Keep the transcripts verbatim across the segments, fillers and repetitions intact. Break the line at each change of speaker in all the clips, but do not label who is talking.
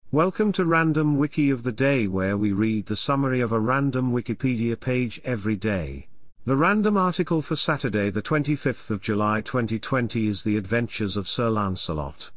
Welcome to Random Wiki of the Day, where we read the summary of a random Wikipedia page every day. The random article for Saturday the twenty-fifth of July twenty twenty is The Adventures of Sir Lancelot.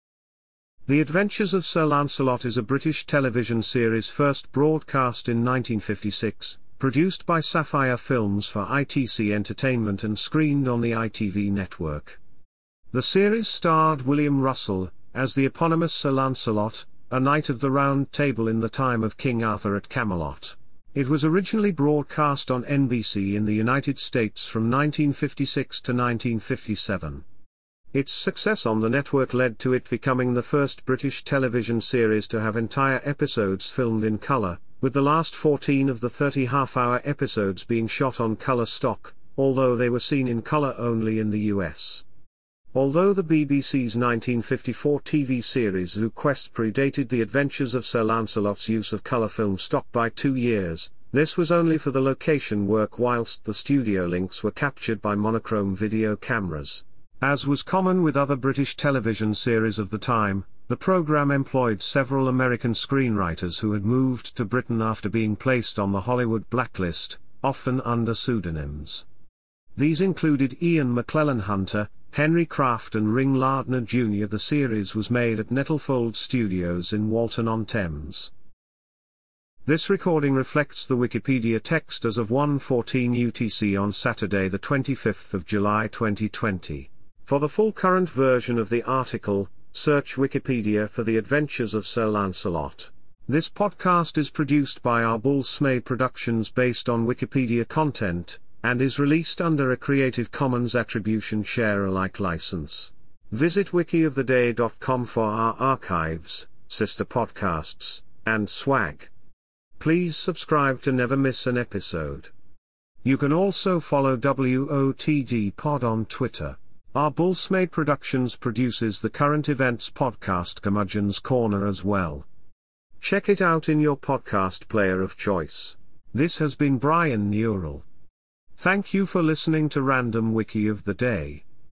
The Adventures of Sir Lancelot is a British television series first broadcast in nineteen fifty-six, produced by Sapphire Films for I T C Entertainment and screened on the I T V network. The series starred William Russell as the eponymous Sir Lancelot, a knight of the Round Table in the time of King Arthur at Camelot. It was originally broadcast on N B C in the United States from nineteen fifty-six to nineteen fifty-seven. Its success on the network led to it becoming the first British television series to have entire episodes filmed in colour, with the last fourteen of the thirty half-hour episodes being shot on colour stock, although they were seen in colour only in the U S. Although the B B C's nineteen fifty-four T V series Zoo Quest predated The Adventures of Sir Lancelot's use of colour film stock by two years, this was only for the location work, whilst the studio links were captured by monochrome video cameras. As was common with other British television series of the time, the programme employed several American screenwriters who had moved to Britain after being placed on the Hollywood blacklist, often under pseudonyms. These included Ian McClellan Hunter, Henry Kraft and Ring Lardner Junior The series was made at Nettlefold Studios in Walton-on-Thames. This recording reflects the Wikipedia text as of one fourteen U T C on Saturday the twenty-fifth of July twenty twenty. For the full current version of the article, search Wikipedia for The Adventures of Sir Lancelot. This podcast is produced by Arbul Smay Productions based on Wikipedia content, and is released under a Creative Commons Attribution Share Alike license. Visit wiki of the day dot com for our archives, sister podcasts, and swag. Please subscribe to never miss an episode. You can also follow W O T D Pod on Twitter. Arbul Smay Productions produces the current events podcast Curmudgeon's Corner as well. Check it out in your podcast player of choice. This has been Brian Neural. Thank you for listening to Random Wiki of the Day.